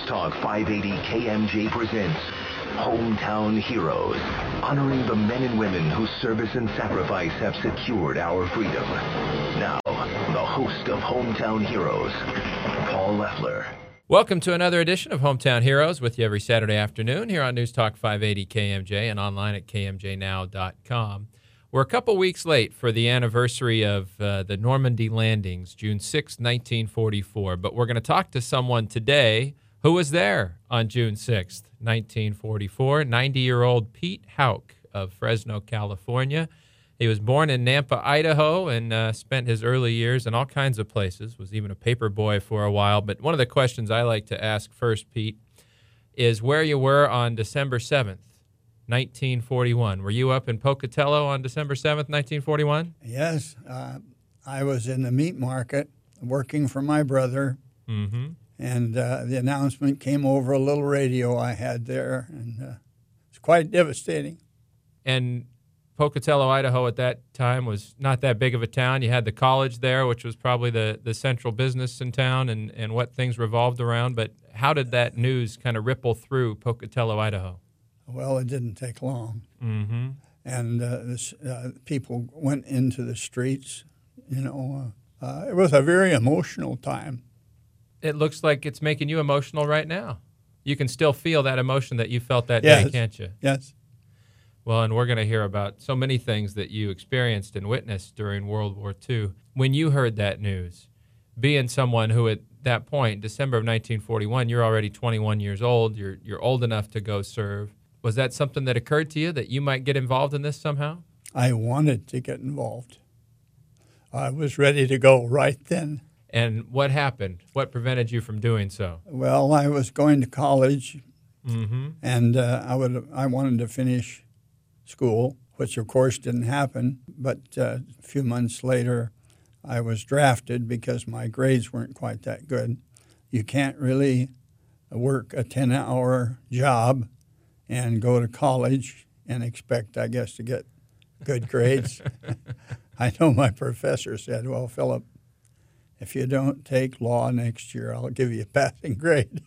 Talk 580 KMJ presents Hometown Heroes, honoring the men and women whose service and sacrifice have secured our freedom. Now, the host of Hometown Heroes, Paul Leffler. Welcome to another edition of Hometown Heroes with you every Saturday afternoon here on News Talk 580 KMJ and online at kmjnow.com. We're a couple weeks late for the anniversary of the Normandy landings, June 6, 1944, but we're going to talk to someone today who was there on June 6, 1944, 90-year-old Pete Houck of Fresno, California. He was born in Nampa, Idaho, and spent his early years in all kinds of places, was even a paper boy for a while. But one of the questions I like to ask first, Pete, is where you were on December 7th, 1941. Were you up in Pocatello on December 7th, 1941? Yes. I was in the meat market working for my brother, and the announcement came over a little radio I had there, and it's quite devastating. And Pocatello, Idaho at that time was not that big of a town. You had the college there, which was probably the central business in town and what things revolved around. But how did that news kind of ripple through Pocatello, Idaho? Well, it didn't take long. And people went into the streets. It was a very emotional time. It looks like it's making you emotional right now. You can still feel that emotion that you felt that day, can't you? Yes. Well, and we're going to hear about so many things that you experienced and witnessed during World War II. When you heard that news, being someone who at that point, December of 1941, you're already 21 years old, you're old enough to go serve. Was that something that occurred to you that you might get involved in this somehow? I wanted to get involved. I was ready to go right then. And what happened? What prevented you from doing so? Well, I was going to college, and I wanted to finish school, which of course didn't happen. But a few months later, I was drafted because my grades weren't quite that good. You can't really work a 10-hour job and go to college and expect, I guess, to get good grades. I know my professor said, well, Philip, if you don't take law next year, I'll give you a passing grade.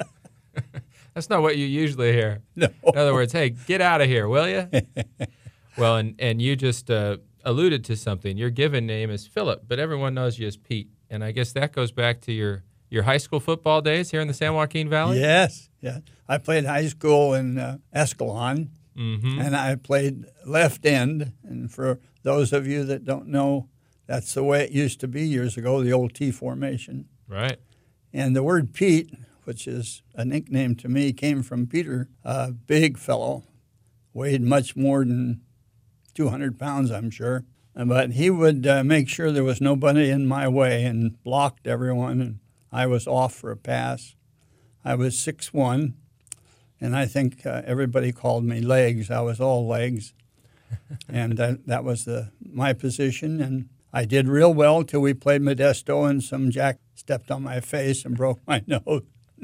That's not what you usually hear. No. In other words, hey, get out of here, will you? Well, and you just alluded to something. Your given name is Philip, but everyone knows you as Pete. And I guess that goes back to your high school football days here in the San Joaquin Valley? Yes. I played high school in Escalon, and I played left end. And for those of you that don't know, that's the way it used to be years ago, the old T formation. Right. And the word Pete, which is a nickname to me, came from Peter, a big fellow, weighed much more than 200 pounds, I'm sure. But he would make sure there was nobody in my way and blocked everyone, and I was off for a pass. I was 6'1", and I think everybody called me Legs. I was all legs, and that was my position. And I did real well till we played Modesto, and some jack stepped on my face and broke my nose.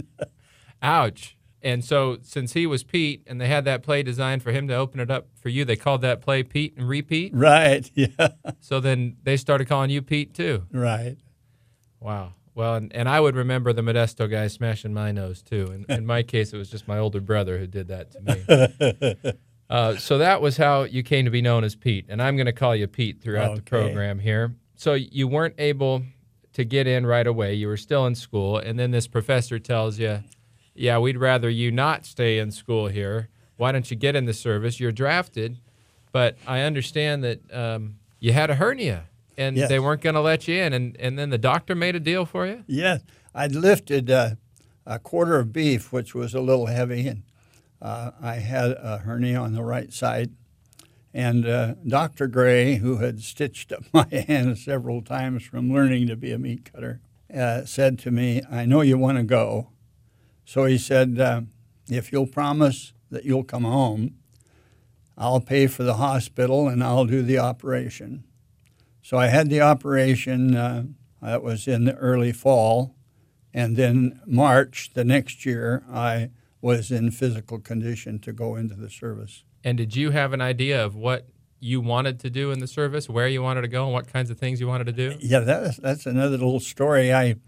Ouch. And so since he was Pete and they had that play designed for him to open it up for you, they called that play Pete and repeat? Right, yeah. So then they started calling you Pete too? Right. Wow. Well, and I would remember the Modesto guy smashing my nose too. In my case, it was just my older brother who did that to me. So that was how you came to be known as Pete, and I'm going to call you Pete throughout the program here. So you weren't able to get in right away. You were still in school, and then this professor tells you, yeah, we'd rather you not stay in school here. Why don't you get in the service? You're drafted, but I understand that you had a hernia, and they weren't going to let you in, and then the doctor made a deal for you? Yes. I'd lifted a quarter of beef, which was a little heavy, and I had a hernia on the right side. And Dr. Gray, who had stitched up my hand several times from learning to be a meat cutter, said to me, I know you want to go. So he said, if you'll promise that you'll come home, I'll pay for the hospital and I'll do the operation. So I had the operation, that was in the early fall, and then March the next year I was in physical condition to go into the service. And did you have an idea of what you wanted to do in the service, where you wanted to go, and what kinds of things you wanted to do? Yeah, that's another little story. I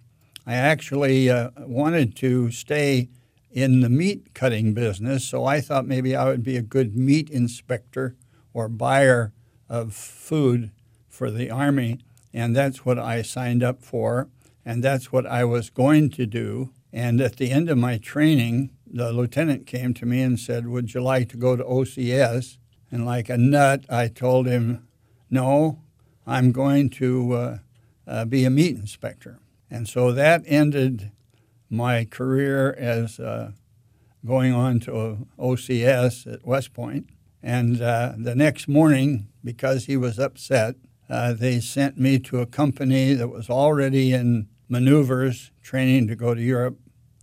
I actually wanted to stay in the meat cutting business, so I thought maybe I would be a good meat inspector or buyer of food for the Army, and that's what I signed up for, and that's what I was going to do. And at the end of my training, the lieutenant came to me and said, "Would you like to go to OCS?" And like a nut, I told him, "No, I'm going to be a meat inspector." And so that ended my career as going on to OCS at West Point. And the next morning, because he was upset, they sent me to a company that was already in maneuvers, training to go to Europe.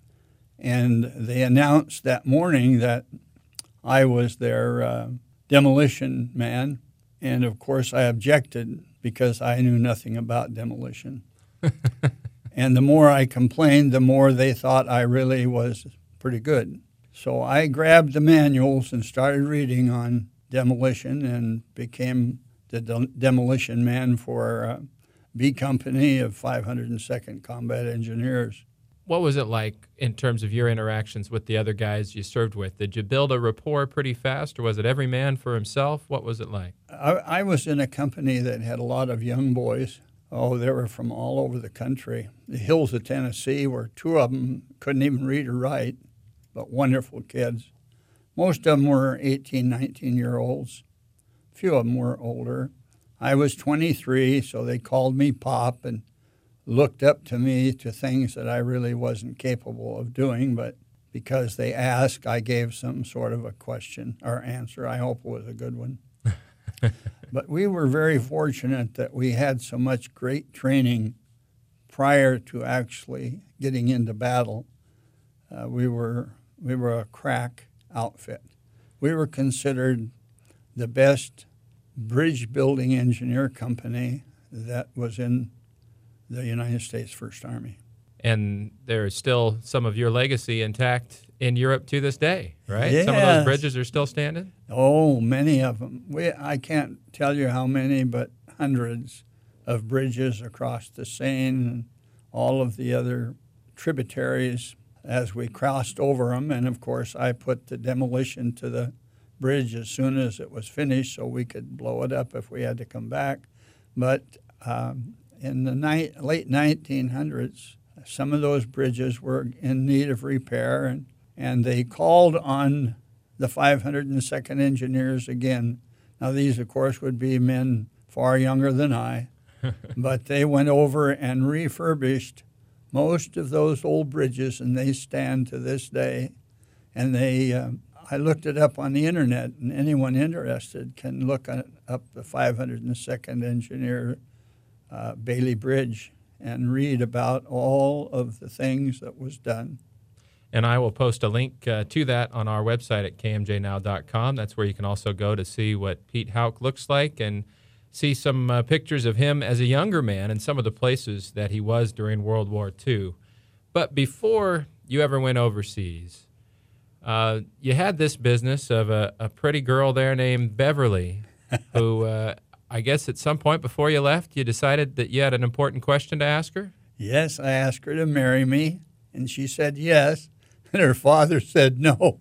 And they announced that morning that I was their demolition man. And of course, I objected because I knew nothing about demolition. And the more I complained, the more they thought I really was pretty good. So I grabbed the manuals and started reading on demolition and became the demolition man for B Company of 502nd Combat Engineers. What was it like in terms of your interactions with the other guys you served with? Did you build a rapport pretty fast, or was it every man for himself? What was it like? I was in a company that had a lot of young boys. Oh, they were from all over the country. The hills of Tennessee, where two of them couldn't even read or write, but wonderful kids. Most of them were 18, 19-year-olds. A few of them were older. I was 23, so they called me Pop and looked up to me to things that I really wasn't capable of doing, but because they asked, I gave some sort of a question or answer. I hope it was a good one. But we were very fortunate that we had so much great training prior to actually getting into battle. We were a crack outfit. We were considered the best bridge building engineer company that was in the United States First Army. And there's still some of your legacy intact in Europe to this day, right? Yes. Some of those bridges are still standing? Oh, many of them. I can't tell you how many, but hundreds of bridges across the Seine and all of the other tributaries as we crossed over them. And, of course, I put the demolition to the bridge as soon as it was finished so we could blow it up if we had to come back. But in the late 1900s, some of those bridges were in need of repair, and they called on the 502nd Engineers again. Now, these, of course, would be men far younger than I, but they went over and refurbished most of those old bridges, and they stand to this day. And I looked it up on the internet, and anyone interested can look up the 502nd Engineer Bailey Bridge and read about all of the things that was done. And I will post a link to that on our website at kmjnow.com. That's where you can also go to see what Pete Houck looks like and see some pictures of him as a younger man and some of the places that he was during World War II. But before you ever went overseas, you had this business of a pretty girl there named Beverly, who I guess at some point before you left, you decided that you had an important question to ask her? Yes, I asked her to marry me, and she said yes, and her father said no.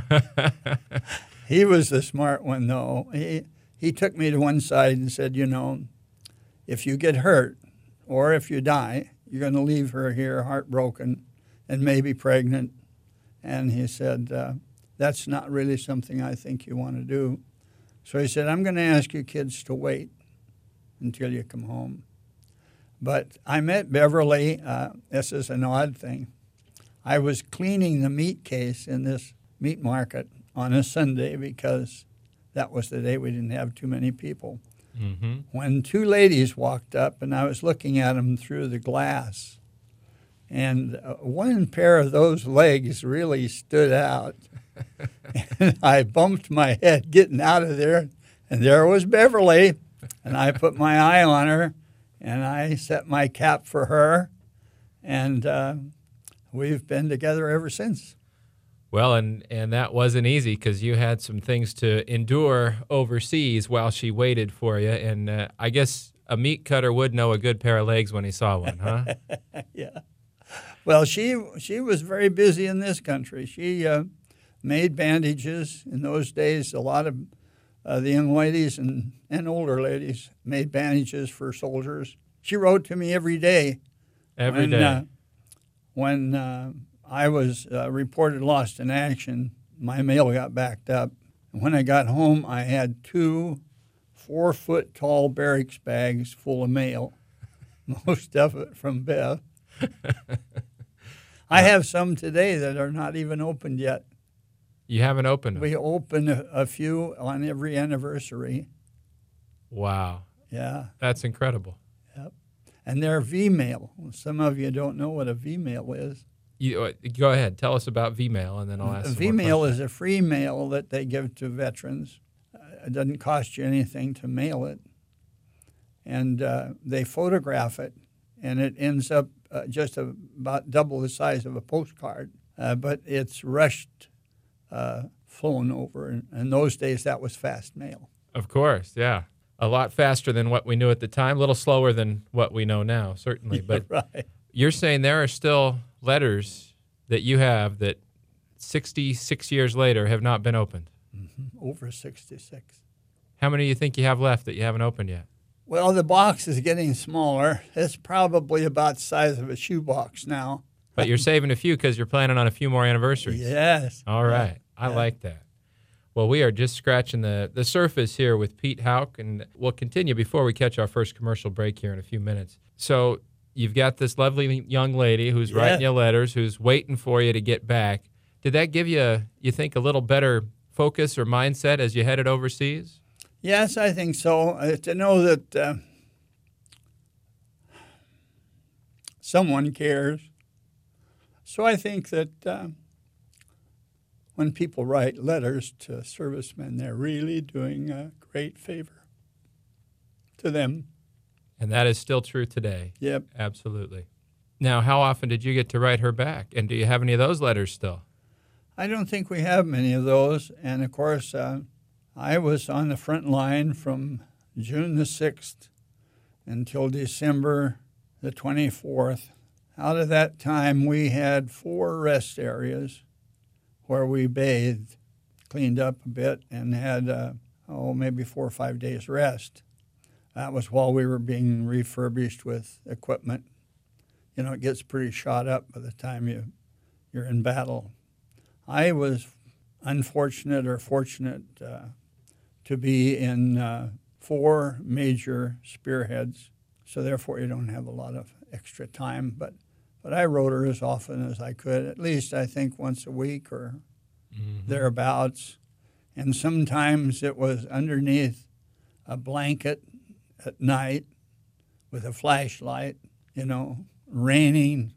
He was the smart one, though. He took me to one side and said, you know, if you get hurt or if you die, you're going to leave her here heartbroken and maybe pregnant. And he said, that's not really something I think you want to do. So he said, I'm going to ask you kids to wait until you come home. But I met Beverly. This is an odd thing. I was cleaning the meat case in this meat market on a Sunday because that was the day we didn't have too many people. Mm-hmm. When two ladies walked up, and I was looking at them through the glass, and one pair of those legs really stood out. And I bumped my head getting out of there, and there was Beverly. And I put my eye on her, and I set my cap for her, and we've been together ever since. Well, and that wasn't easy because you had some things to endure overseas while she waited for you. And I guess a meat cutter would know a good pair of legs when he saw one, huh? Yeah. Well, she was very busy in this country. She made bandages. In those days, a lot of the young ladies and older ladies made bandages for soldiers. She wrote to me every day. Every day. When I was reported lost in action, my mail got backed up. When I got home, I had 2 4-foot-tall barracks bags full of mail, most of it from Beth. I have some today that are not even opened yet. You haven't opened them? We open a few on every anniversary. Wow. Yeah. That's incredible. Yep. And they're V-mail. Some of you don't know what a V-mail is. Go ahead. Tell us about V-mail, and then I'll ask some more V-mail questions. is a free mail that they give to veterans. It doesn't cost you anything to mail it. And they photograph it, and it ends up just about double the size of a postcard. But it's rushed, flown over. And in those days, that was fast mail. Of course, yeah. A lot faster than what we knew at the time, a little slower than what we know now, certainly. But right. You're saying there are still letters that you have that 66 years later have not been opened. Mm-hmm. Over 66. How many do you think you have left that you haven't opened yet? Well, the box is getting smaller. It's probably about the size of a shoebox now. But you're saving a few because you're planning on a few more anniversaries. Yes. All right. I like that. Well, we are just scratching the surface here with Pete Houck, and we'll continue before we catch our first commercial break here in a few minutes. So you've got this lovely young lady who's writing you letters, who's waiting for you to get back. Did that give you, you think, a little better focus or mindset as you headed overseas? Yes, I think so. To know that someone cares. So I think that when people write letters to servicemen, they're really doing a great favor to them. And that is still true today. Yep. Absolutely. Now, how often did you get to write her back? And do you have any of those letters still? I don't think we have many of those. And, of course, I was on the front line from June the 6th until December the 24th. Out of that time, we had 4 rest areas where we bathed, cleaned up a bit, and had, maybe 4 or 5 days rest. That was while we were being refurbished with equipment. You know, it gets pretty shot up by the time you're in battle. I was unfortunate or fortunate to be in 4 major spearheads, so therefore you don't have a lot of extra time. But I wrote her as often as I could, at least I think once a week or thereabouts. And sometimes it was underneath a blanket at night with a flashlight, you know, raining.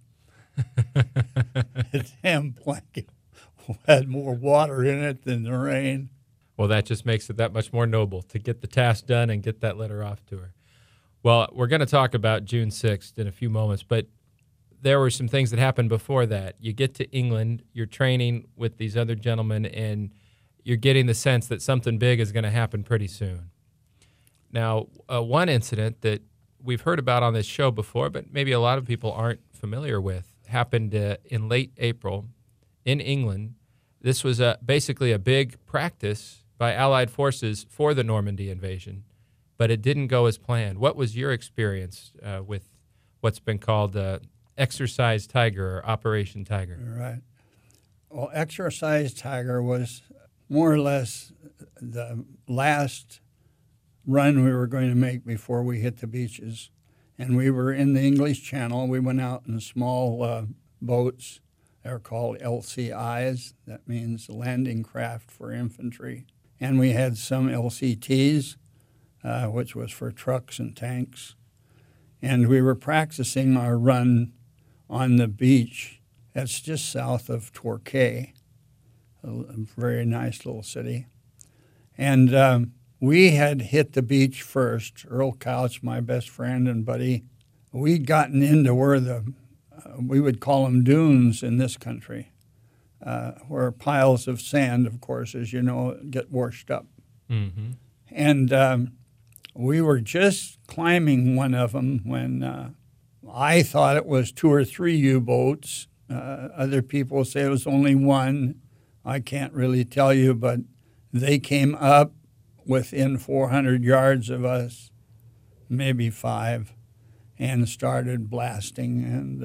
The damn blanket had more water in it than the rain. Well, that just makes it that much more noble to get the task done and get that letter off to her. Well, we're going to talk about June 6th in a few moments, but there were some things that happened before that. You get to England, you're training with these other gentlemen, and you're getting the sense that something big is going to happen pretty soon. Now, one incident that we've heard about on this show before, but maybe a lot of people aren't familiar with, happened in late April in England. This was basically a big practice by Allied forces for the Normandy invasion, but it didn't go as planned. What was your experience with what's been called Exercise Tiger or Operation Tiger? Right. Well, Exercise Tiger was more or less the last run we were going to make before we hit the beaches. And we were in the English Channel. We went out in small boats. They're called LCIs. That means landing craft for infantry. And we had some LCTs, which was for trucks and tanks. And we were practicing our run on the beach. That's just south of Torquay, a very nice little city. And we had hit the beach first. Earl Couch, my best friend and buddy, we'd gotten into where we would call them dunes in this country, where piles of sand, of course, as you know, get washed up. Mm-hmm. And we were just climbing one of them when I thought it was 2 or 3 U-boats. Other people say it was only one. I can't really tell you, but they came up within 400 yards of us, maybe 5, and started blasting,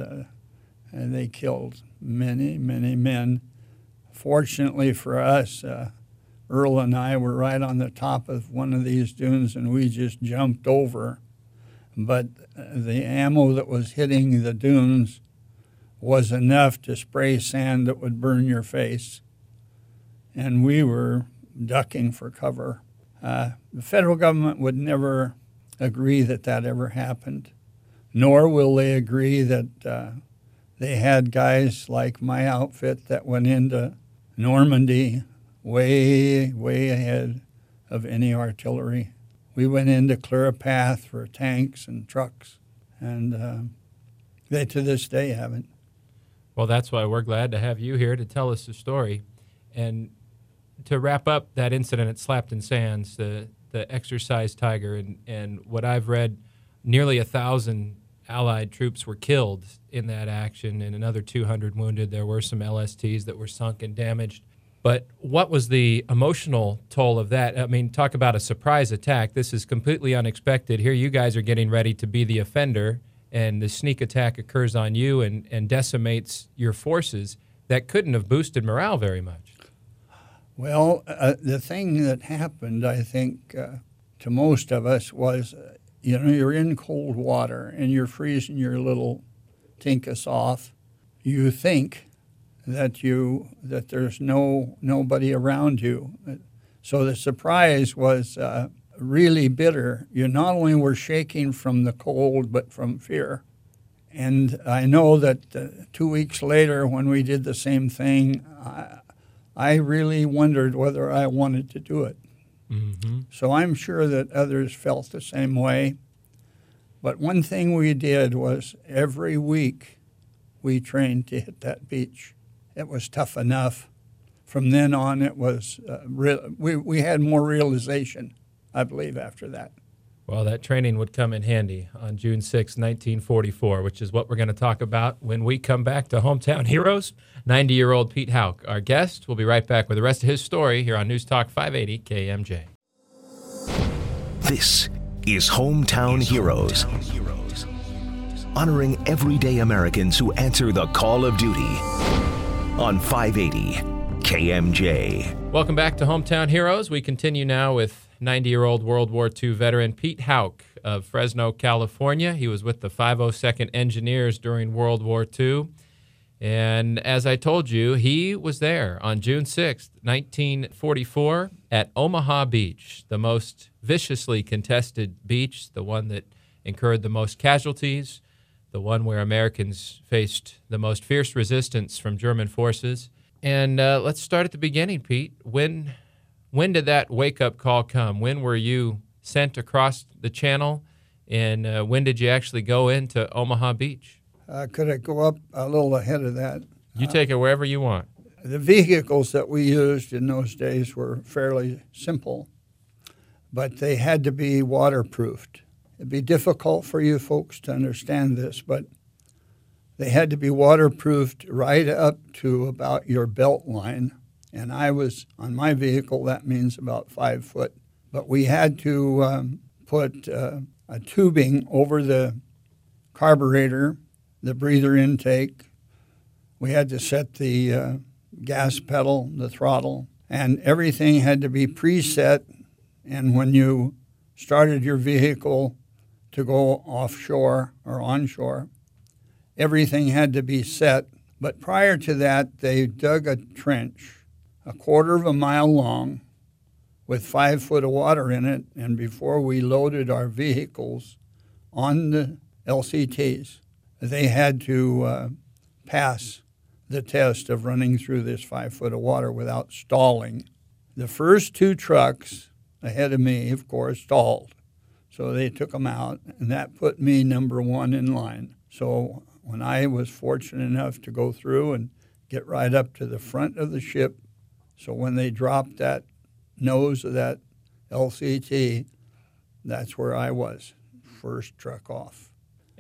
and they killed many, many men. Fortunately for us, Earl and I were right on the top of one of these dunes, and we just jumped over. But the ammo that was hitting the dunes was enough to spray sand that would burn your face. And we were ducking for cover. The federal government would never agree that that ever happened, nor will they agree that they had guys like my outfit that went into Normandy way, way ahead of any artillery. We went in to clear a path for tanks and trucks, and they to this day haven't. Well, that's why we're glad to have you here to tell us the story. And to wrap up that incident at Slapton Sands, the Exercise Tiger, and what I've read, nearly 1,000 Allied troops were killed in that action and another 200 wounded. There were some LSTs that were sunk and damaged. But what was the emotional toll of that? I mean, talk about a surprise attack. This is completely unexpected. Here you guys are getting ready to be the offender, and the sneak attack occurs on you and decimates your forces. That couldn't have boosted morale very much. Well, the thing that happened, I think, to most of us was, you're in cold water and you're freezing your little tinkus off. You think that there's nobody around you. So the surprise was really bitter. You not only were shaking from the cold, but from fear. And I know that 2 weeks later, when we did the same thing, I really wondered whether I wanted to do it. Mm-hmm. So I'm sure that others felt the same way. But one thing we did was every week we trained to hit that beach. It was tough enough. From then on, it was we had more realization, I believe, after that. Well, that training would come in handy on June 6, 1944, which is what we're going to talk about when we come back to Hometown Heroes. 90-year-old Pete Houck, our guest. We'll be right back with the rest of his story here on News Talk 580 KMJ. This is Hometown Heroes, honoring everyday Americans who answer the call of duty on 580 KMJ. Welcome back to Hometown Heroes. We continue now with 90-year-old World War II veteran Pete Houck of Fresno, California. He was with the 502nd Engineers during World War II. And as I told you, he was there on June 6th, 1944 at Omaha Beach, the most viciously contested beach, the one that incurred the most casualties, the one where Americans faced the most fierce resistance from German forces. And let's start at the beginning, Pete. When did that wake-up call come? When were you sent across the channel, and when did you actually go into Omaha Beach? Could I go up a little ahead of that? You take it wherever you want. The vehicles that we used in those days were fairly simple, but they had to be waterproofed. It'd be difficult for you folks to understand this, but they had to be waterproofed right up to about your belt line. And I was, on my vehicle, that means about 5 foot. But we had to put a tubing over the carburetor, the breather intake. We had to set the gas pedal, the throttle, and everything had to be preset. And when you started your vehicle to go offshore or onshore, everything had to be set. But prior to that, they dug a trench 1/4 mile long with 5 foot of water in it. And before we loaded our vehicles on the LCTs, they had to pass the test of running through this 5 foot of water without stalling. The first 2 trucks ahead of me, of course, stalled. So they took them out, and that put me number 1 in line. So when I was fortunate enough to go through and get right up to the front of the ship, so when they dropped that nose of that LCT, that's where I was, first truck off.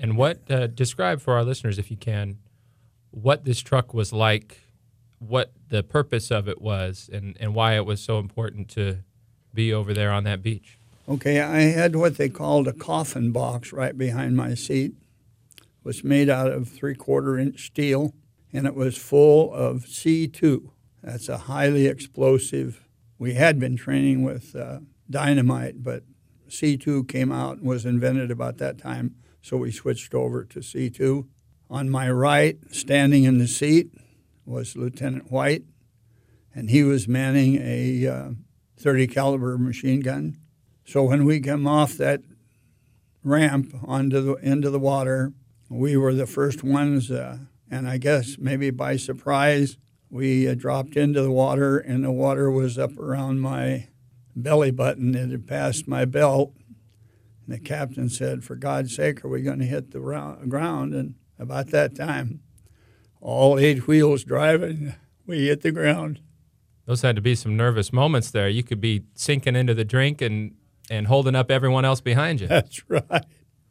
And what describe for our listeners, if you can, what this truck was like, what the purpose of it was, and why it was so important to be over there on that beach. Okay, I had what they called a coffin box right behind my seat. It was made out of 3/4-inch steel, and it was full of C2. That's a highly explosive. We had been training with dynamite, but C2 came out and was invented about that time, so we switched over to C2. On my right, standing in the seat, was Lieutenant White, and he was manning a .30 caliber machine gun. So when we came off that ramp into the water, we were the first ones, and I guess maybe by surprise, we dropped into the water, and the water was up around my belly button. It had passed my belt. And the captain said, "For God's sake, are we going to hit the ground?" And about that time, all 8 wheels driving, we hit the ground. Those had to be some nervous moments there. You could be sinking into the drink and holding up everyone else behind you. That's right.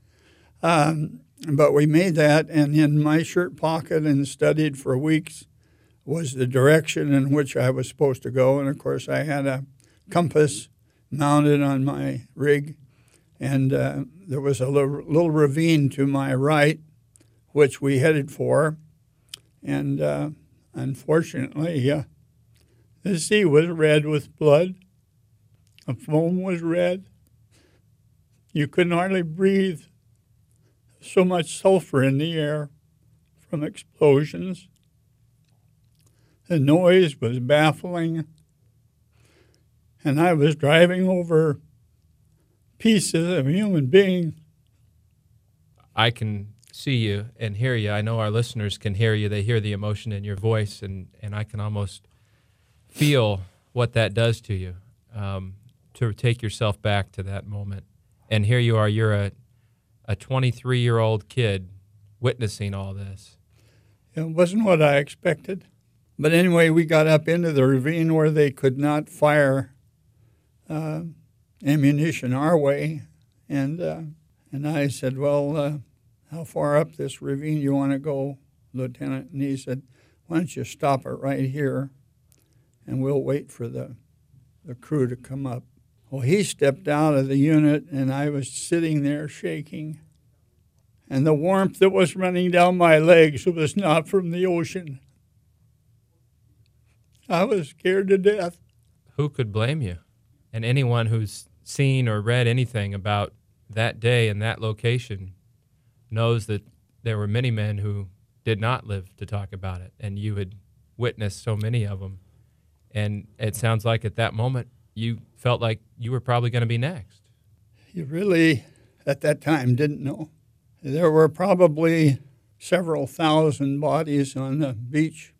But we made that, and in my shirt pocket and studied for weeks was the direction in which I was supposed to go. And, of course, I had a compass mounted on my rig, and there was a little ravine to my right, which we headed for. And unfortunately, the sea was red with blood. The foam was red. You couldn't hardly breathe. So much sulfur in the air from explosions. The noise was baffling. And I was driving over pieces of human beings. I can see you and hear you. I know our listeners can hear you. They hear the emotion in your voice, and I can almost feel what that does to you, to take yourself back to that moment. And here you are, you're a 23-year-old kid witnessing all this. It wasn't what I expected. But anyway, we got up into the ravine where they could not fire ammunition our way. And I said, "Well, how far up this ravine you want to go, Lieutenant?" And he said, "Why don't you stop it right here, and we'll wait for the crew to come up." Well, he stepped out of the unit, and I was sitting there shaking. And the warmth that was running down my legs was not from the ocean. I was scared to death. Who could blame you? And anyone who's seen or read anything about that day and that location knows that there were many men who did not live to talk about it, and you had witnessed so many of them. And it sounds like at that moment you felt like you were probably going to be next. You really, at that time, didn't know. There were probably several thousand bodies on the beach,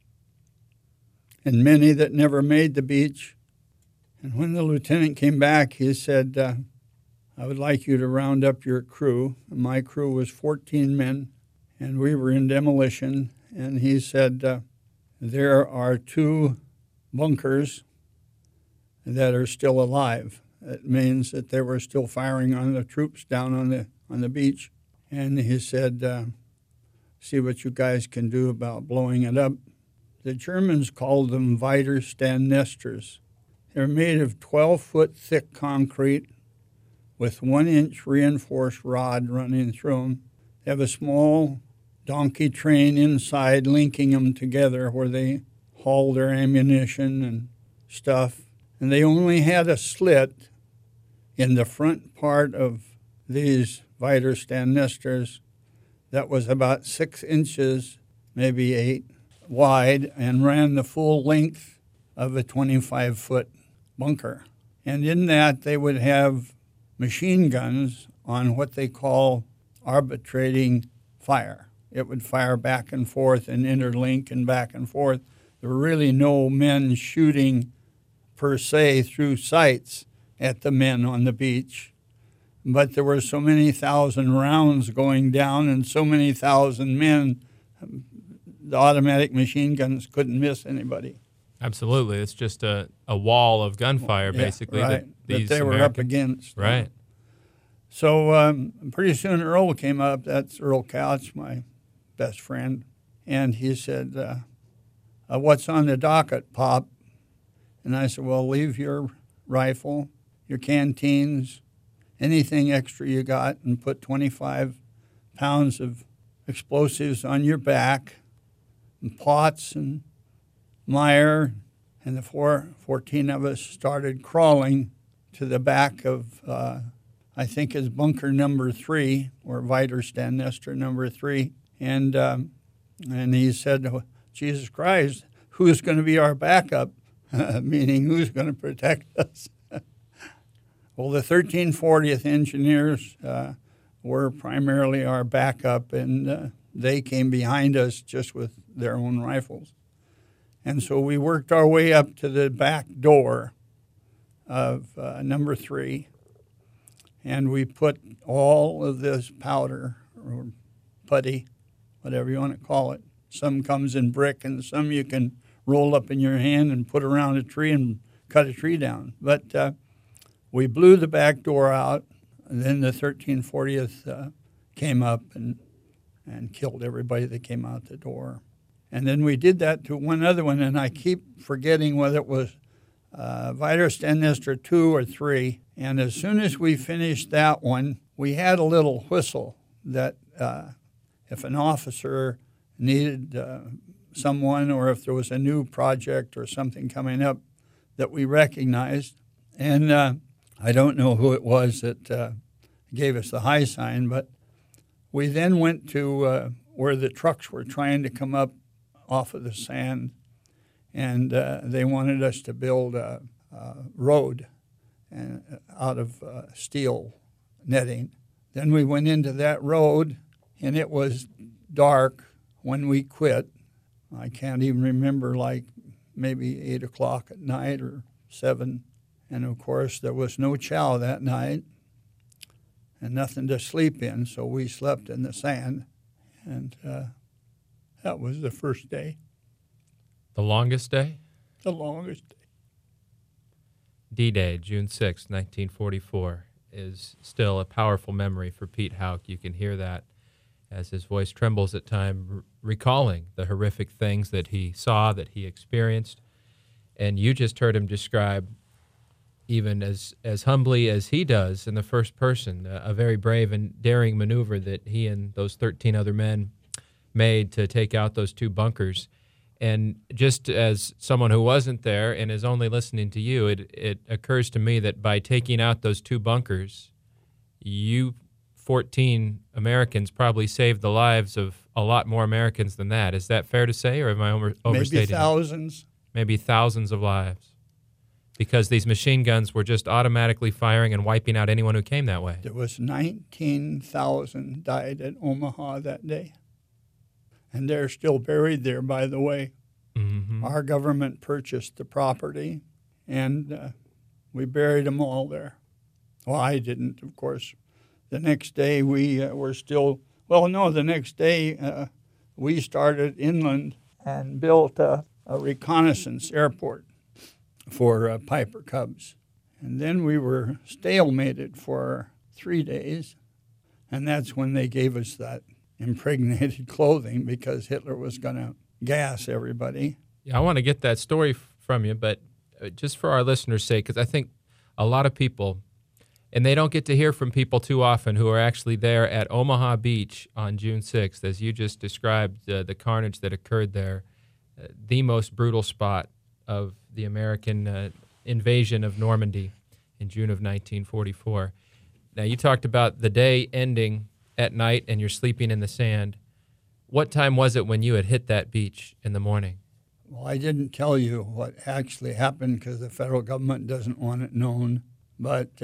and many that never made the beach. And when the lieutenant came back, he said, "I would like you to round up your crew." And my crew was 14 men, and we were in demolition. And he said, "There are 2 bunkers that are still alive." It means that they were still firing on the troops down on the beach. And he said, "See what you guys can do about blowing it up." The Germans called them Widerstand-Nesters. They're made of 12-foot thick concrete with 1-inch reinforced rod running through them. They have a small donkey train inside linking them together where they haul their ammunition and stuff. And they only had a slit in the front part of these Widerstand-Nesters that was about 6 inches, maybe 8, wide, and ran the full length of a 25-foot bunker. And in that, they would have machine guns on what they call arbitrating fire. It would fire back and forth and interlink and back and forth. There were really no men shooting per se through sights at the men on the beach. But there were so many thousand rounds going down and so many thousand men, the automatic machine guns couldn't miss anybody. Absolutely. It's just a wall of gunfire, basically. Right. That they were up against. Right. So pretty soon Earl came up. That's Earl Couch, my best friend. And he said, what's on the docket, Pop? And I said, well, leave your rifle, your canteens, anything extra you got, and put 25 pounds of explosives on your back, and pots and mire. And the 14 of us started crawling to the back of, I think it's bunker number 3, or Weiterstand Nester number 3. And he said, oh, Jesus Christ, who's going to be our backup? Meaning who's going to protect us? Well, the 1340th Engineers were primarily our backup, and they came behind us just with their own rifles. And so we worked our way up to the back door of number 3, and we put all of this powder, or putty, whatever you want to call it. Some comes in brick, and some you can roll up in your hand and put around a tree and cut a tree down. But we blew the back door out, and then the 1340th came up and killed everybody that came out the door. And then we did that to one other one, and I keep forgetting whether it was Weiterstand Nester 2 or 3. And as soon as we finished that one, we had a little whistle that if an officer needed someone, or if there was a new project or something coming up that we recognized. And I don't know who it was that gave us the high sign, but we then went to where the trucks were trying to come up off of the sand, and they wanted us to build a road out of steel netting. Then we went into that road, and it was dark when we quit. I can't even remember, like maybe 8 o'clock at night or 7. And, of course, there was no chow that night and nothing to sleep in, so we slept in the sand. And that was the first day. The longest day? The longest day. D-Day, June 6, 1944, is still a powerful memory for Pete Houck. You can hear that as his voice trembles at times, recalling the horrific things that he saw, that he experienced. And you just heard him describe, even as humbly as he does in the first person, a very brave and daring maneuver that he and those 13 other men made to take out those 2 bunkers. And just as someone who wasn't there and is only listening to you, it occurs to me that by taking out those 2 bunkers, you 14 Americans probably saved the lives of a lot more Americans than that. Is that fair to say, or am I overstating? Maybe thousands. Maybe thousands of lives. Because these machine guns were just automatically firing and wiping out anyone who came that way. There was 19,000 died at Omaha that day. And they're still buried there, by the way. Mm-hmm. Our government purchased the property, and we buried them all there. Well, I didn't, of course. The next day we were still, the next day we started inland and built a reconnaissance airport for Piper Cubs. And then we were stalemated for 3 days, and that's when they gave us that impregnated clothing because Hitler was going to gas everybody. Yeah, I want to get that story from you, but just for our listeners' sake, because I think a lot of people, and they don't get to hear from people too often who are actually there at Omaha Beach on June 6th, as you just described the carnage that occurred there, the most brutal spot of the American invasion of Normandy in June of 1944. Now, you talked about the day ending at night and you're sleeping in the sand. What time was it when you had hit that beach in the morning? Well, I didn't tell you what actually happened because the federal government doesn't want it known, but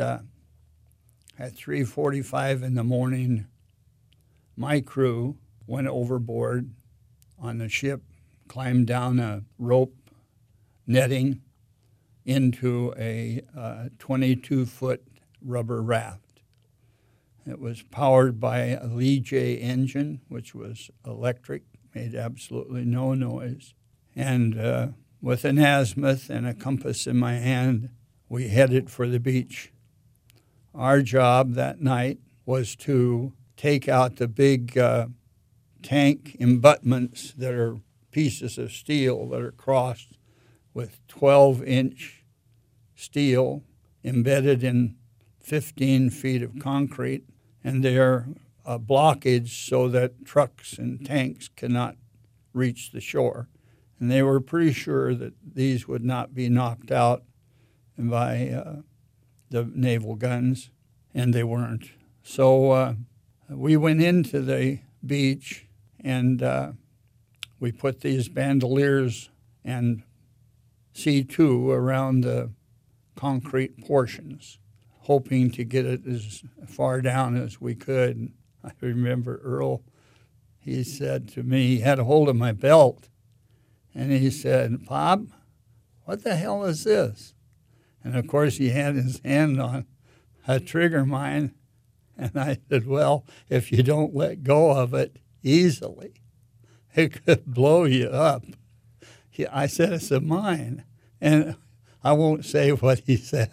at 3:45 in the morning, my crew went overboard on the ship, climbed down a rope netting into a 22-foot rubber raft. It was powered by a Lee J engine, which was electric, made absolutely no noise. And with an azimuth and a compass in my hand, we headed for the beach. Our job that night was to take out the big tank embutments that are pieces of steel that are crossed with 12-inch steel embedded in 15 feet of concrete, and they're a blockage so that trucks and tanks cannot reach the shore. And they were pretty sure that these would not be knocked out by the naval guns, and they weren't. So we went into the beach, and we put these bandoliers and C2 around the concrete portions, hoping to get it as far down as we could. I remember Earl, he said to me, he had a hold of my belt, and he said, "Bob, what the hell is this?" And of course he had his hand on a trigger mine, and I said, "Well, if you don't let go of it easily, it could blow you up." I said, "It's a mine," and I won't say what he said.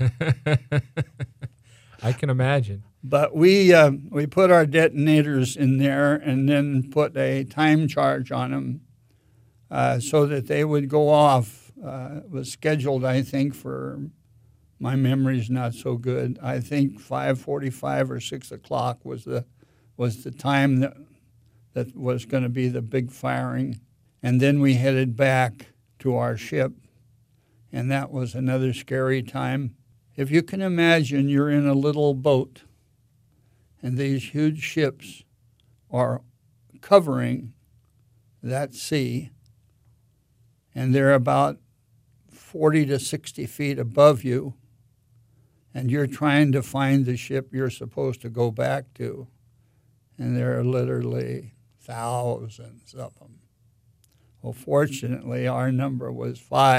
I can imagine. But we put our detonators in there and then put a time charge on them so that they would go off. It was scheduled, I think, for, my memory's not so good, I think 5:45 or 6 o'clock was the time that was going to be the big firing. And then we headed back to our ship, and that was another scary time. If you can imagine, you're in a little boat, and these huge ships are covering that sea, and they're about 40 to 60 feet above you, and you're trying to find the ship you're supposed to go back to, and there are literally thousands of them. Well, fortunately, our number was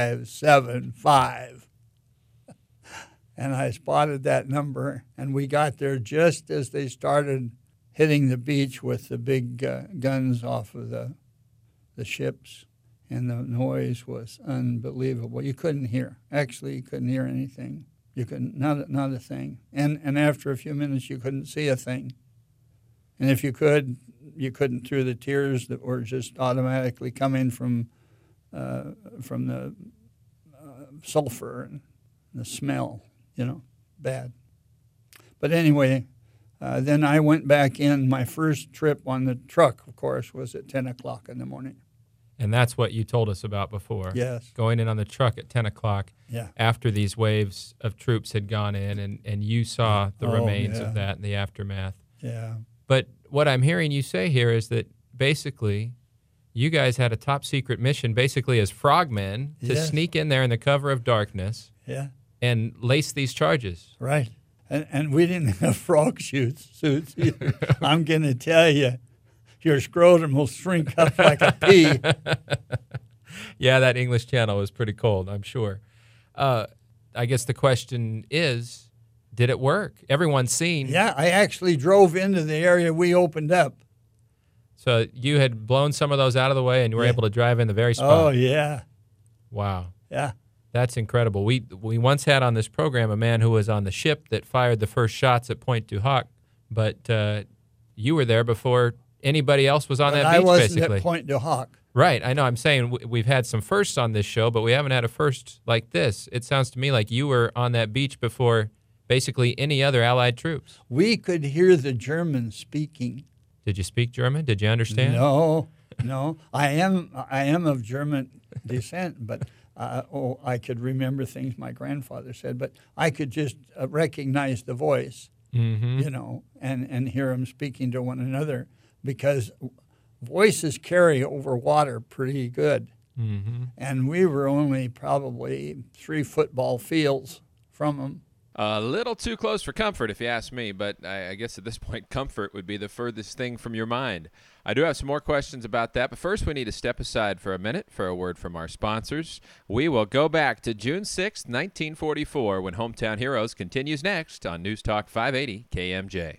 575. And I spotted that number, and we got there just as they started hitting the beach with the big guns off of the ships, and the noise was unbelievable. You couldn't hear. Actually, you couldn't hear anything. You couldn't, not a thing. And after a few minutes, you couldn't see a thing. And if you could, you couldn't through the tears that were just automatically coming from the sulfur and the smell. Bad. But anyway, then I went back in. My first trip on the truck, of course, was at 10 o'clock in the morning. And that's what you told us about before. Yes. Going in on the truck at 10 o'clock yeah. after these waves of troops had gone in, and you saw the remains of that in the aftermath. Yeah. But what I'm hearing you say here is that basically you guys had a top-secret mission basically as frogmen to yes. sneak in there in the cover of darkness. Yeah. And lace these charges. Right. And we didn't have frog suits either. I'm going to tell you, your scrotum will shrink up like a pea. Yeah, that English Channel was pretty cold, I'm sure. I guess the question is, did it work? Everyone's seen. Yeah, I actually drove into the area we opened up. So you had blown some of those out of the way and you were yeah. able to drive in the very spot. Oh, yeah. Wow. Yeah. That's incredible. We once had on this program a man who was on the ship that fired the first shots at Pointe du Hoc, but you were there before anybody else was on that beach, I wasn't basically. at Pointe du Hoc. Right. I know. I'm saying we've had some firsts on this show, but we haven't had a first like this. It sounds to me like you were on that beach before basically any other Allied troops. We could hear the Germans speaking. Did you speak German? Did you understand? No. I am of German descent, but I could remember things my grandfather said, but I could just recognize the voice, mm-hmm. And hear them speaking to one another, because voices carry over water pretty good. Mm-hmm. And we were only probably 3 football fields from them. A little too close for comfort, if you ask me, but I guess at this point, comfort would be the furthest thing from your mind. I do have some more questions about that, but first we need to step aside for a minute for a word from our sponsors. We will go back to June 6, 1944, when Hometown Heroes continues next on News Talk 580 KMJ.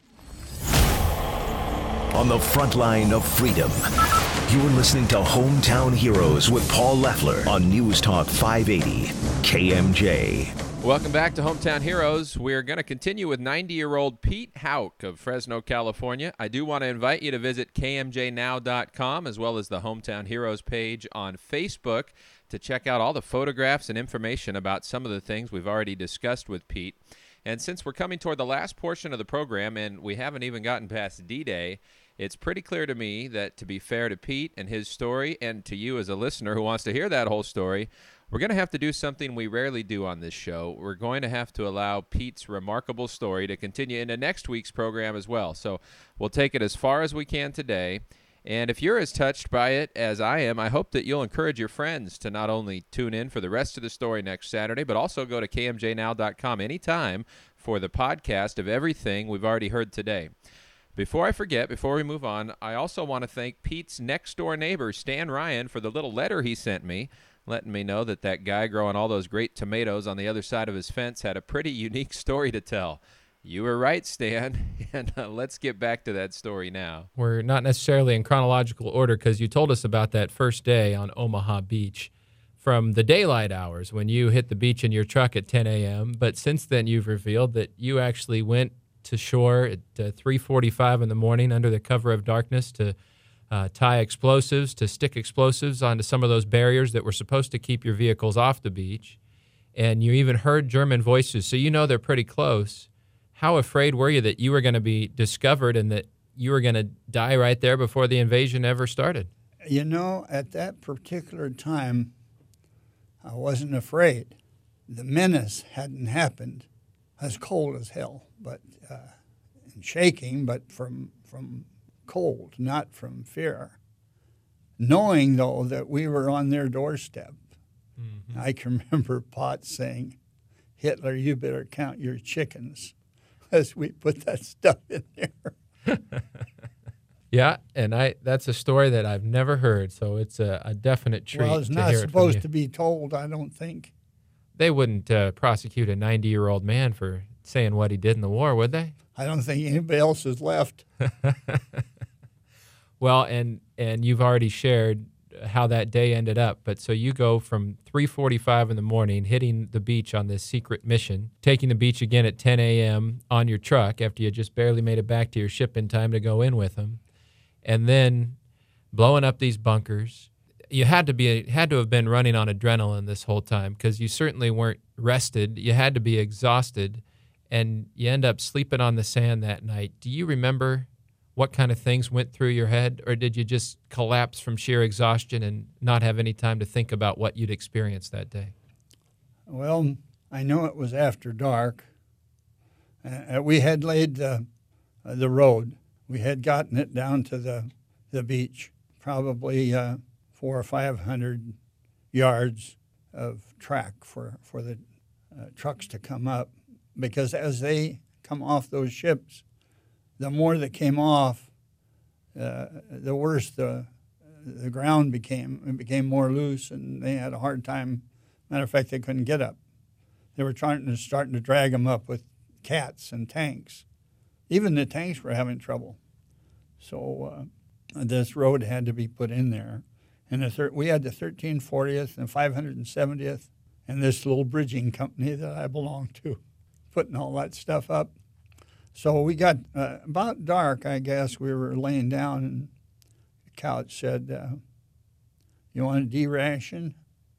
On the front line of freedom, you're listening to Hometown Heroes with Paul Leffler on News Talk 580 KMJ. Welcome back to Hometown Heroes. We're going to continue with 90-year-old Pete Houck of Fresno, California. I do want to invite you to visit kmjnow.com as well as the Hometown Heroes page on Facebook to check out all the photographs and information about some of the things we've already discussed with Pete. And since we're coming toward the last portion of the program and we haven't even gotten past D-Day, it's pretty clear to me that to be fair to Pete and his story and to you as a listener who wants to hear that whole story, we're going to have to do something we rarely do on this show. We're going to have to allow Pete's remarkable story to continue into next week's program as well. So we'll take it as far as we can today. And if you're as touched by it as I am, I hope that you'll encourage your friends to not only tune in for the rest of the story next Saturday, but also go to kmjnow.com anytime for the podcast of everything we've already heard today. Before I forget, before we move on, I also want to thank Pete's next-door neighbor, Stan Ryan, for the little letter he sent me, letting me know that that guy growing all those great tomatoes on the other side of his fence had a pretty unique story to tell. You were right, Stan, and let's get back to that story now. We're not necessarily in chronological order because you told us about that first day on Omaha Beach from the daylight hours when you hit the beach in your truck at 10 a.m., but since then you've revealed that you actually went to shore at 3:45 in the morning under the cover of darkness to tie explosives, to stick explosives onto some of those barriers that were supposed to keep your vehicles off the beach. And you even heard German voices, so you know they're pretty close. How afraid were you that you were going to be discovered and that you were going to die right there before the invasion ever started? You know, at that particular time, I wasn't afraid. The menace hadn't happened. I was cold as hell, but and shaking, but from cold, not from fear. Knowing, though, that we were on their doorstep. Mm-hmm. I can remember Potts saying, "Hitler, you better count your chickens," as we put that stuff in there. Yeah, and that's a story that I've never heard, so it's a definite treat. Well, it's not supposed to be told, I don't think. They wouldn't prosecute a 90-year-old man for saying what he did in the war, would they? I don't think anybody else has left. Well, and you've already shared how that day ended up, but so you go from 3:45 in the morning, hitting the beach on this secret mission, taking the beach again at 10 a.m. on your truck after you just barely made it back to your ship in time to go in with them, and then blowing up these bunkers. You had to have been running on adrenaline this whole time because you certainly weren't rested. You had to be exhausted, and you end up sleeping on the sand that night. Do you remember what kind of things went through your head, or did you just collapse from sheer exhaustion and not have any time to think about what you'd experienced that day? Well, I know it was after dark. We had laid the road. We had gotten it down to the beach, probably 400 or 500 yards of track for the trucks to come up, because as they come off those ships, the more that came off, the worse the ground became. It became more loose, and they had a hard time. Matter of fact, they couldn't get up. They were starting to drag them up with cats and tanks. Even the tanks were having trouble. So this road had to be put in there. And we had the 1340th and 570th and this little bridging company that I belonged to, putting all that stuff up. So we got about dark, I guess, we were laying down, and the couch said, "You want a D-ration?"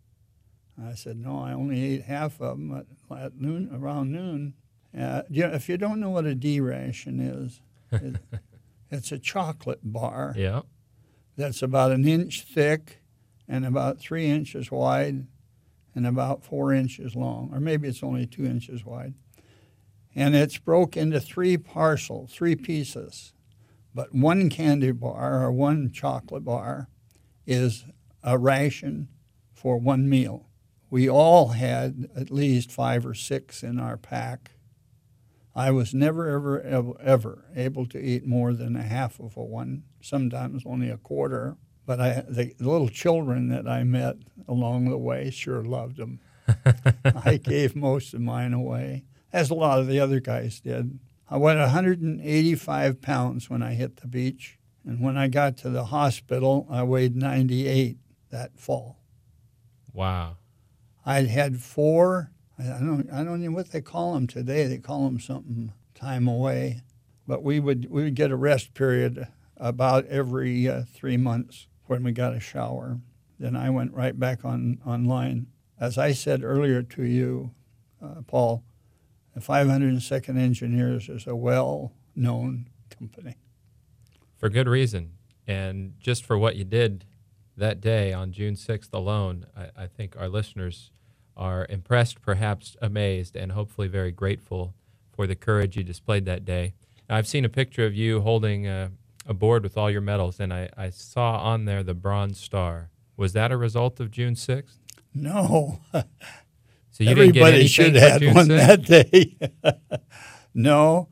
I said, "No, I only ate half of them at noon, around noon." If you don't know what a D-ration is, it's a chocolate bar. Yeah. That's about an inch thick and about 3 inches wide and about 4 inches long, or maybe it's only 2 inches wide. And it's broke into three pieces. But one candy bar or one chocolate bar is a ration for one meal. We all had at least 5 or 6 in our pack. I was never, ever able to eat more than a half of one, sometimes only a quarter. But the little children that I met along the way sure loved them. I gave most of mine away, as a lot of the other guys did. I weighed 185 pounds when I hit the beach, and when I got to the hospital, I weighed 98 that fall. Wow. I'd had 4 I don't know what they call them today. They call them something time away. But we would get a rest period about every 3 months when we got a shower. Then I went right back online. As I said earlier to you, Paul, the 502nd Engineers is a well-known company. For good reason. And just for what you did that day on June 6th alone, I think our listeners are impressed, perhaps amazed, and hopefully very grateful for the courage you displayed that day. Now, I've seen a picture of you holding a board with all your medals, and I saw on there the Bronze Star. Was that a result of June 6th? No. So you Everybody didn't get anything should have for June one 6th? that day. No.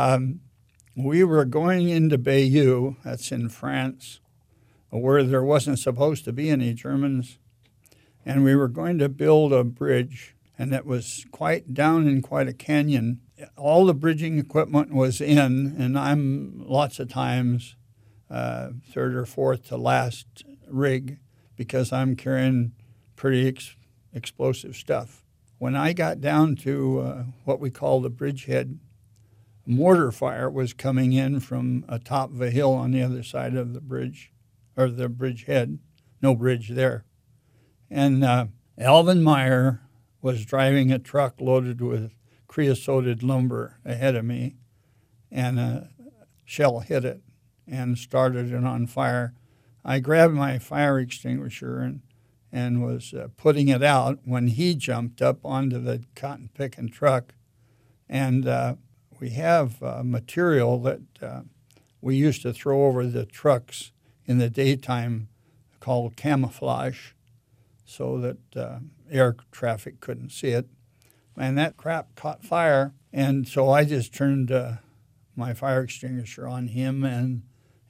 We were going into Bayeux, that's in France, where there wasn't supposed to be any Germans, and we were going to build a bridge, and it was quite down in quite a canyon. All the bridging equipment was in, and I'm lots of times third or fourth to last rig because I'm carrying pretty explosive stuff. When I got down to what we call the bridgehead, mortar fire was coming in from atop of a hill on the other side of the bridge, or the bridgehead. No bridge there. And Alvin Meyer was driving a truck loaded with creosoted lumber ahead of me, and a shell hit it and started it on fire. I grabbed my fire extinguisher and was putting it out when he jumped up onto the cotton-picking truck. And we have material that we used to throw over the trucks in the daytime called camouflage so that air traffic couldn't see it. And that crap caught fire, and so I just turned my fire extinguisher on him and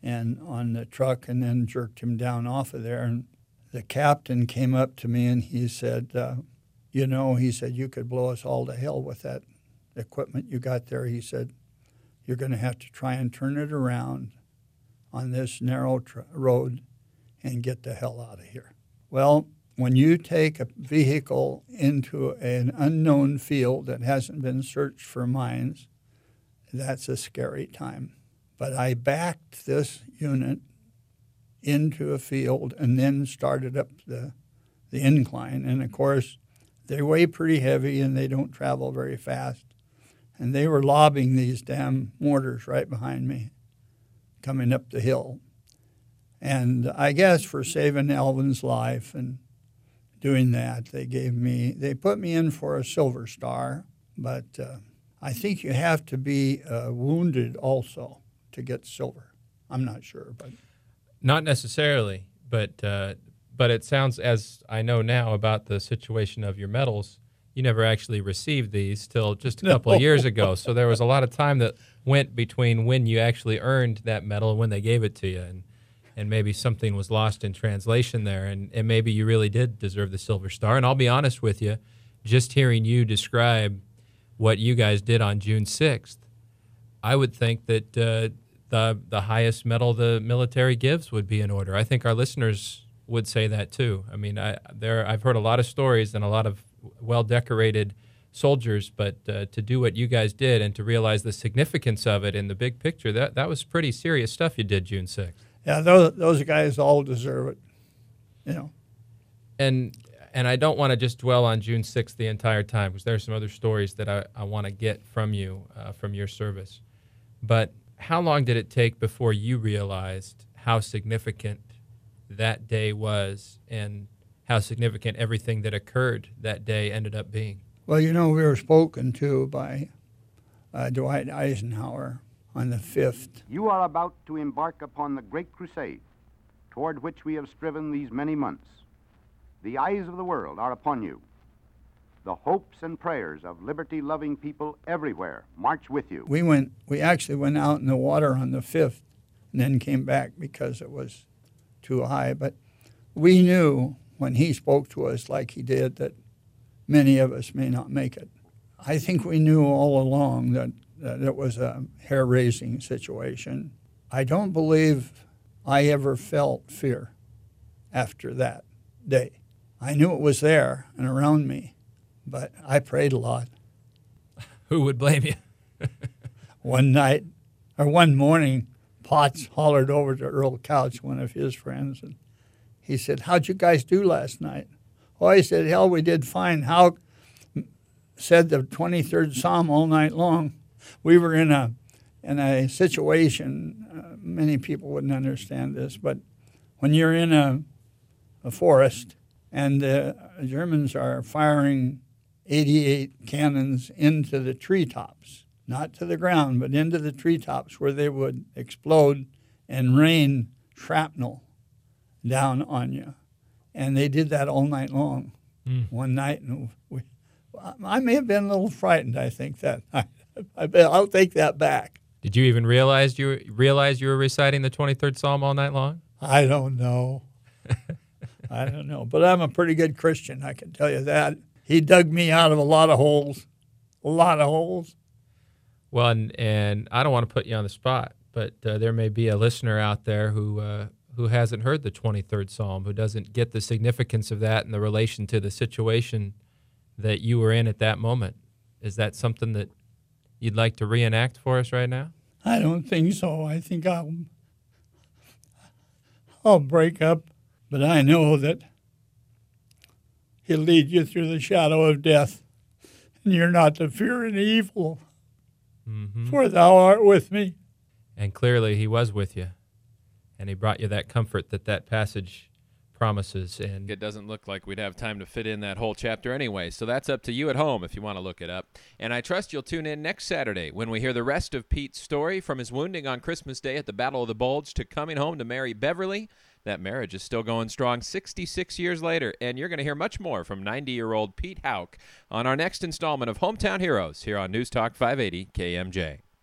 on the truck and then jerked him down off of there. And the captain came up to me and he said, he said, you could blow us all to hell with that equipment you got there. He said, you're going to have to try and turn it around on this narrow road and get the hell out of here. Well, when you take a vehicle into an unknown field that hasn't been searched for mines, that's a scary time. But I backed this unit into a field and then started up the incline. And, of course, they weigh pretty heavy and they don't travel very fast. And they were lobbing these damn mortars right behind me coming up the hill. And I guess for saving Alvin's life and doing that, they put me in for a Silver Star, but I think you have to be wounded also to get silver. I'm not sure, but Not necessarily, but it sounds, as I know now about the situation of your medals, you never actually received these till just a couple of years ago. So there was a lot of time that went between when you actually earned that medal and when they gave it to you, and maybe something was lost in translation there, and maybe you really did deserve the Silver Star. And I'll be honest with you, just hearing you describe what you guys did on June 6th, I would think that the highest medal the military gives would be in order. I think our listeners would say that too. I mean, I've heard a lot of stories and a lot of well-decorated soldiers, but to do what you guys did and to realize the significance of it in the big picture, that was pretty serious stuff you did June 6th. yeah, those guys all deserve it, And I don't want to just dwell on June 6th the entire time, because there are some other stories that I want to get from you, from your service. But how long did it take before you realized how significant that day was and how significant everything that occurred that day ended up being? Well, we were spoken to by Dwight Eisenhower on the 5th. You are about to embark upon the great crusade toward which we have striven these many months. The eyes of the world are upon you. The hopes and prayers of liberty-loving people everywhere march with you. We actually went out in the water on the 5th and then came back because it was too high. But we knew when he spoke to us like he did that many of us may not make it. I think we knew all along that it was a hair-raising situation. I don't believe I ever felt fear after that day. I knew it was there and around me, but I prayed a lot. Who would blame you? One morning, Potts hollered over to Earl Couch, one of his friends, and he said, "How'd you guys do last night?" Oh, he said, "Hell, we did fine." Hal said the 23rd Psalm all night long. We were in a situation, many people wouldn't understand this, but when you're in a forest and the Germans are firing 88 cannons into the treetops, not to the ground, but into the treetops where they would explode and rain shrapnel down on you. And they did that all night long, one night. And I may have been a little frightened, I think, that night. I'll take that back. Did you even realize you were reciting the 23rd Psalm all night long? I don't know. I don't know. But I'm a pretty good Christian, I can tell you that. He dug me out of a lot of holes. A lot of holes. Well, and I don't want to put you on the spot, but there may be a listener out there who hasn't heard the 23rd Psalm, who doesn't get the significance of that and the relation to the situation that you were in at that moment. Is that something that you'd like to reenact for us right now? I don't think so. I think I'll break up, but I know that He'll lead you through the shadow of death, and you're not to fear any evil, for thou art with me. And clearly he was with you, and he brought you that comfort that passage promises. And it doesn't look like we'd have time to fit in that whole chapter anyway, so that's up to you at home if you want to look it up. And I trust you'll tune in next Saturday when we hear the rest of Pete's story, from his wounding on Christmas Day at the Battle of the Bulge to coming home to marry Beverly. That marriage is still going strong 66 years later, and you're going to hear much more from 90-year-old Pete Houck on our next installment of Hometown Heroes here on News Talk 580 KMJ.